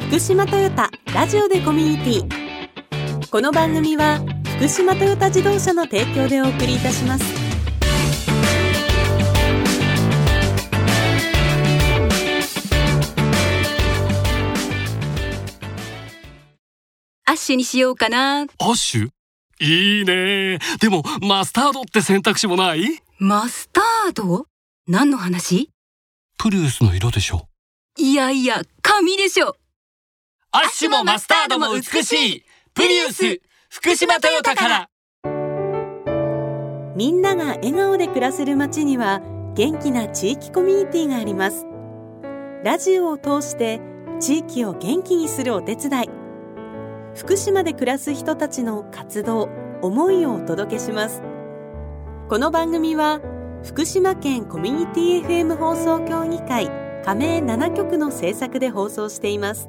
福島トヨタラジオでコミュニティ。この番組は福島トヨタ自動車の提供でお送りいたします。 アッシュにしようかな。 アッシュいいね。でもマスタードって選択肢もない？ マスタード？何の話？ プリウスの色でしょ。 いやいや、紙でしょ。 アッシュもマスタードも美しい。プリウス福島トヨタから。 みんなが笑顔で暮らせる街には元気な地域コミュニティがあります。ラジオを通して地域を元気にするお手伝い。福島で暮らす人たちの活動、思いをお届けします。この番組は福島県コミュニティ FM 放送協議会加盟7局の制作で放送しています。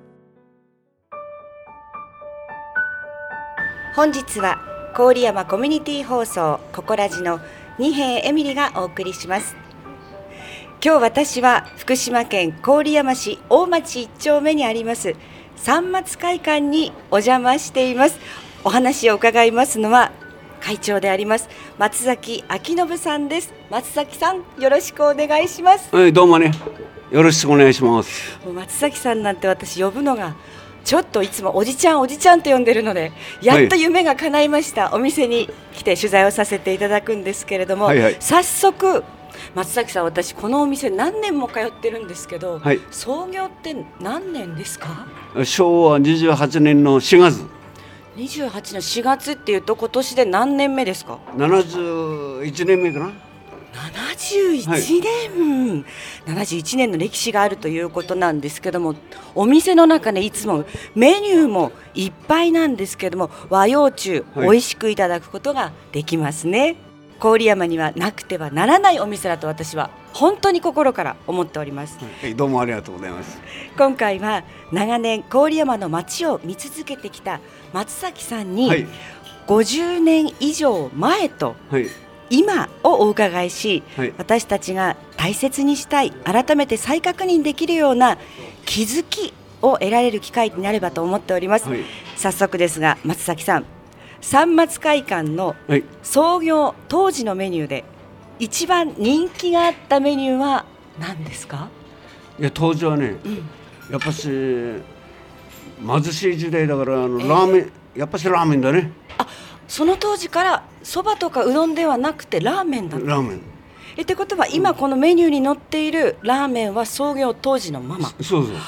本日は郡山コミュニティ放送ココラジの二瓶エミリがお送りします。今日私は福島県郡山市大町1丁目にあります三松会館にお邪魔しています。お話を伺いますのは会長であります松崎明信さんです。松崎さん、よろしくお願いします。 どうもね、よろしくお願いします。 松崎さんなんて私呼ぶのがちょっといつもおじちゃんと呼んでるので、やっと夢が叶いました、お店に来て取材をさせていただくんですけれども、早速松崎さん、私このお店何年も通ってるんですけど、創業って何年ですか？ 昭和28年の4月。 28の4月っていうと今年で何年目ですか ？71年目かな。 71年、71年の歴史があるということなんですけども、お店の中でいつもメニューもいっぱいなんですけども、和洋中美味しくいただくことができますね。郡山にはなくてはならないお店だと私は本当に心から思っております。 どうもありがとうございます。 今回は長年郡山の街を見続けてきた松崎さんに、50年以上前と、今をお伺いし、私たちが大切にしたい、改めて再確認できるような気づきを得られる機会になればと思っております。早速ですが松崎さん、三松会館の創業当時のメニューで一番人気があったメニューは何ですか？ いや、当時はね、やっぱし貧しい時代だからラーメン、やっぱしラーメンだね。 その当時からそばとかうどんではなくてラーメンだった。 ラーメンってことは今このメニューに載っているラーメンは創業当時のまま。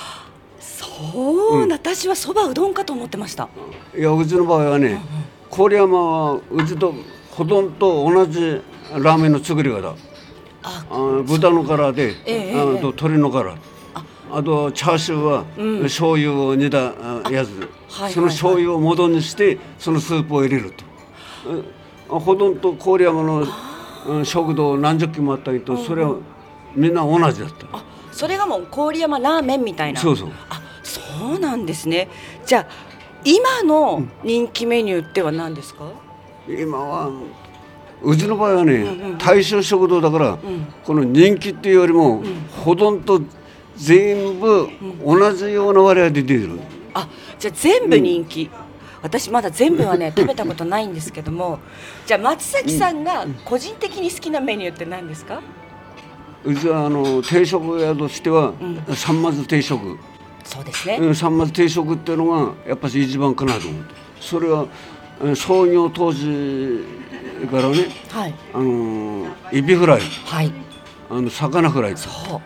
そう、私はそばうどんかと思ってました。 いや、うちの場合はね、郡山はうちとほとんど同じラーメンの作り方。豚の殻で、あと鶏の殻、あとチャーシューは、醤油を煮たやつ、その醤油を元にしてそのスープを入れると。ほとんど郡山の食堂何十軒もあったけど、それはみんな同じだった。 それがもう郡山ラーメンみたいな。そうなんですね。じゃあ今の人気メニューっては何ですか？ 今はうちの場合はね、大衆食堂だから、この人気っていうよりも、ほとんど全部同じような割合で出てる。 じゃあ全部人気。私まだ全部はね食べたことないんですけども、じゃあ松崎さんが個人的に好きなメニューって何ですか？ うちは定食屋としては、三松定食。 そうですね。 三松定食っていうのがやっぱり一番かなと思って。それは創業当時からね、エビフライ、魚フライ、ハ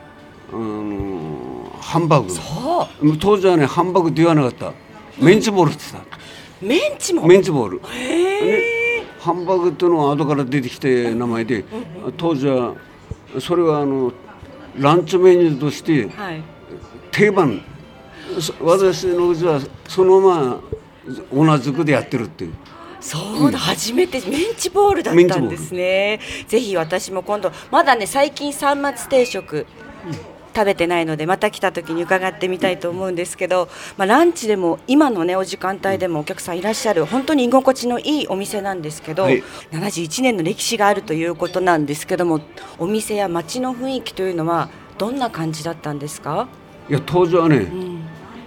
ンバーグ。当時はね、ハンバーグって言わなかった。メンチボールって言ってた。メンチボール。ハンバーグっていうのは後から出てきて名前で、当時はそれはランチメニューとして定番。私のうちはそのまま同じくでやってるっていう。 そうだ、初めてメンチボールだったんですね。ぜひ私も今度、まだね最近三松定食食べてないので、また来た時に伺ってみたいと思うんですけど、ランチでも今のねお時間帯でもお客さんいらっしゃる本当に居心地のいいお店なんですけど、71年の歴史があるということなんですけども、お店や街の雰囲気というのはどんな感じだったんですか？ いや、当時はね、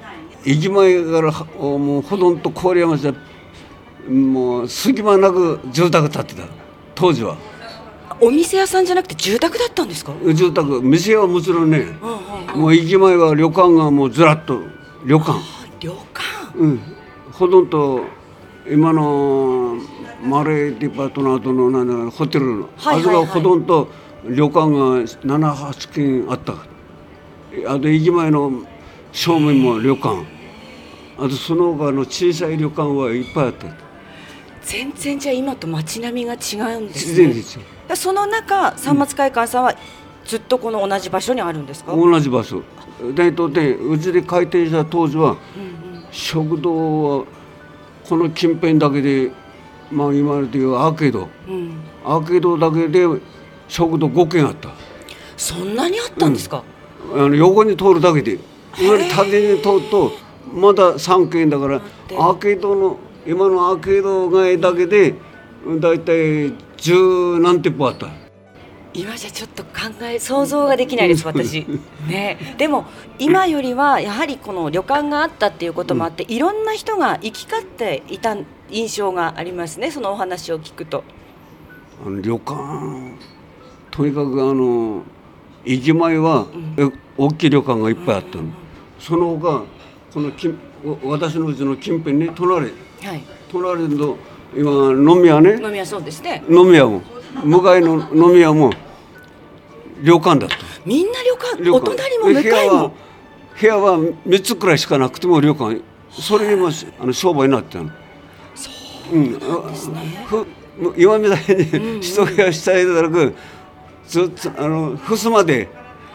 駅前からもうほとんど郡山市はもう隙間なく住宅建ってた当時は。 お店屋さんじゃなくて住宅だったんですか？ 住宅、店はもちろんね、もう駅前は旅館がもうずらっと旅館。 旅館。 ほとんど今のマレーデパートの後のホテルの、あそこはほとんど旅館が7、8軒あった。あと駅前の正面も旅館、あとその他の小さい旅館はいっぱいあった。 全然じゃあ今と街並みが違うんですね。 自然ですよ。 その中、三松会館さんはずっとこの同じ場所にあるんですか？ 同じ場所。でうちで開店した当時は、食堂はこの近辺だけで、まあ今でいうアーケード、アーケードだけで食堂5軒あった。 そんなにあったんですか？ 横に通るだけで、縦に通るとまだ3軒だから、アーケードの今のアーケード街だけでだいたい10何店舗あった。 今じゃちょっと想像ができないです私ね。でも今よりはやはりこの旅館があったっていうこともあって、いろんな人が行き交っていた印象がありますね、そのお話を聞くと。 旅館とにかく駅前は、大きい旅館がいっぱいあったの。その他この私のうちの近辺ね、隣の今飲み屋ね、 飲み屋、そうですね、 飲み屋も向かいの飲み屋も旅館だった。 みんな旅館、お隣も向かいも。 部屋は3つくらいしかなくても旅館、それにも商売になってたの。 そうですね。 今みたいに一部屋下へだらくずっと襖で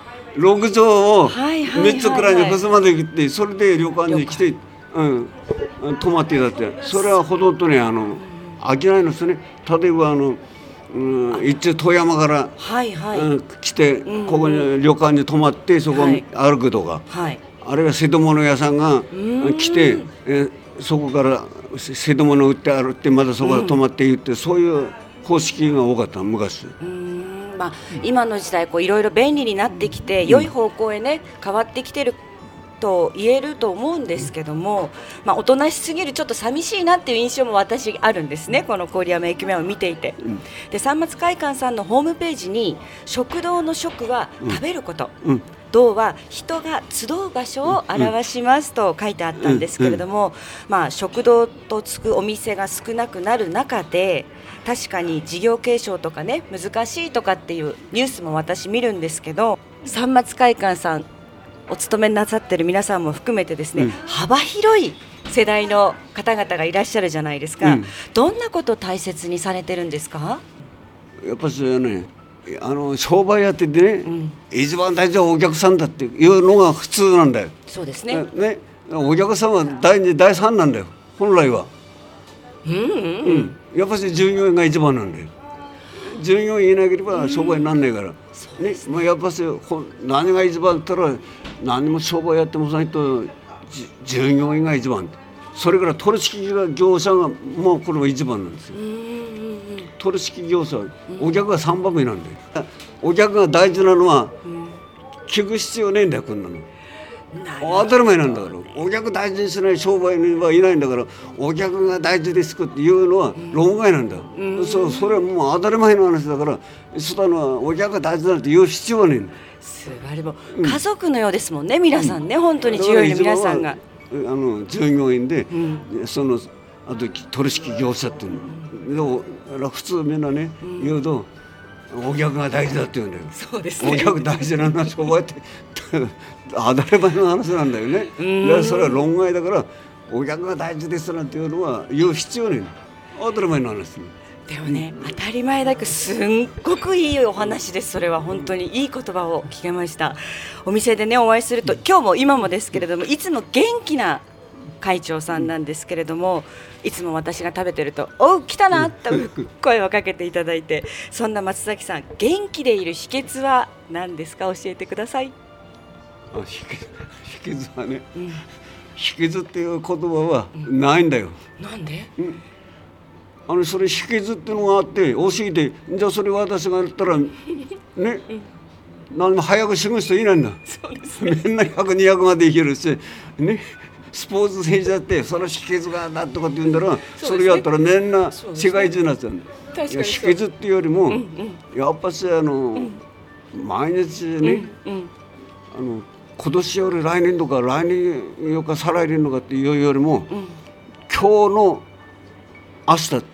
6畳を3つくらいに襖で切って、それで旅館に来て泊まってたって。それはほとんどね飽きないのですね。例えば一応富山から来て、ここに旅館に泊まってそこに歩くとか、あるいは瀬戸物屋さんが来て、そこから瀬戸物売って歩ってまたそこで泊まっていって、そういう方式が多かった昔。 今の時代いろいろ便利になってきて、良い方向へね変わってきてると言えると思うんですけども、おとなしすぎるちょっと寂しいなっていう印象も私あるんですね、この郡山駅前を見ていて。で、三松会館さんのホームページに食堂の食は食べること、堂は人が集う場所を表しますと書いてあったんですけれども、食堂とつくお店が少なくなる中で、確かに事業継承とかね難しいとかっていうニュースも私見るんですけど、三松会館さんお勤めなさってる皆さんも含めてですね、幅広い世代の方々がいらっしゃるじゃないですか。どんなことを大切にされてるんですか？ やっぱりそれはね、商売やっててね、一番大事なお客さんだっていうのが普通なんだよ。 そうですね。 お客さんは第2、第3なんだよ本来は。やっぱり従業員が一番なんだよ。従業員いなければ商売にならないから、やっぱり何が一番だったら、何も商売やってもないと従業員が一番、それから取引業者がもうこれは一番なんですよ。取引業者、お客が3番目なんだよ。お客が大事なのは聞く必要ねえんだよ、こんなの。当たり前なんだから。お客大事にしない商売にはいないんだから、お客が大事ですっていうのは論外なんだ。それはもう当たり前の話だから、そのはお客が大事だって言う必要はねえんだ。 すごい。も家族のようですもんね、皆さんね、本当に従業員の皆さんが。 従業員で、あと取引業者っていうの。普通みんなね、言うとお客が大事だって言うんだよ。 そうですね。 お客大事なのは商売って当たり前の話なんだよね。それは論外だから、お客が大事ですなんていうのは言う必要ねえ。当たり前の話。 でもね、当たり前だけどすんごくいいお話です。それは本当にいい言葉を聞けました。お店でねお会いすると、今日も今もですけれども、いつも元気な会長さんなんですけれども、いつも私が食べてると「おう来たな」と声をかけていただいて、そんな松崎さん、元気でいる秘訣は何ですか？教えてください。 秘訣はね、秘訣っていう言葉はないんだよ。 なんで？ それ秘訣っていうのがあって教えて、じゃあそれ私がやったらね、何も早く死ぬ人いないんだ。そうですね、みんな100、200まで生きるしね。 スポーツ選手だってその秘訣がだとかって言うんだら、それやったらみんな世界中になっちゃう。秘訣っていうよりも、やっぱし毎日ね、今年より来年とか来年よか再来年とかっていうよりも、今日の明日、だ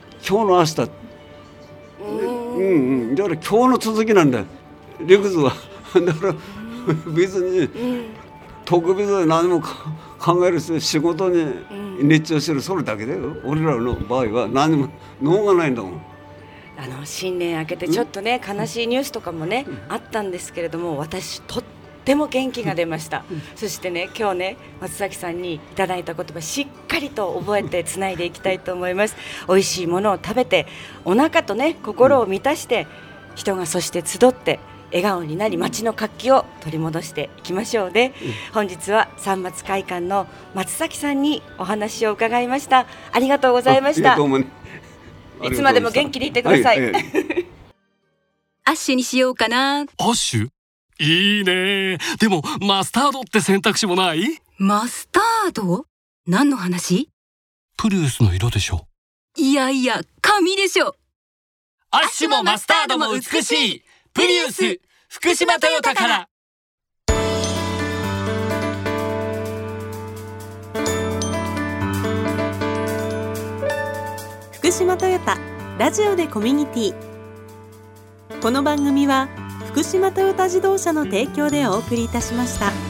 から今日の続きなんだよ、陸上は。だから別に特別に何も考えるし、仕事に熱中してる、それだけだよ。俺らの場合は何も脳がないんだもん。 新年明けてちょっとね、悲しいニュースとかもね、あったんですけれども、私とっても元気が出ました。そしてね、今日ね、松崎さんにいただいた言葉しっかりと覚えてつないでいきたいと思います。美味しいものを食べて、お腹とね、心を満たして、人がそして集って笑顔になり、街の活気を取り戻していきましょうね。本日は三松会館の松崎さんにお話を伺いました。ありがとうございました。いつまでも元気でいてください。 アッシュにしようかな。 アッシュいいね。でもマスタードって選択肢もない？ マスタード？何の話？ プリウスの色でしょ。 いやいや、髪でしょ。 アッシュもマスタードも美しい。プリウス福島トヨタから。 福島トヨタラジオでコミュニティ。この番組は福島トヨタ自動車の提供でお送りいたしました。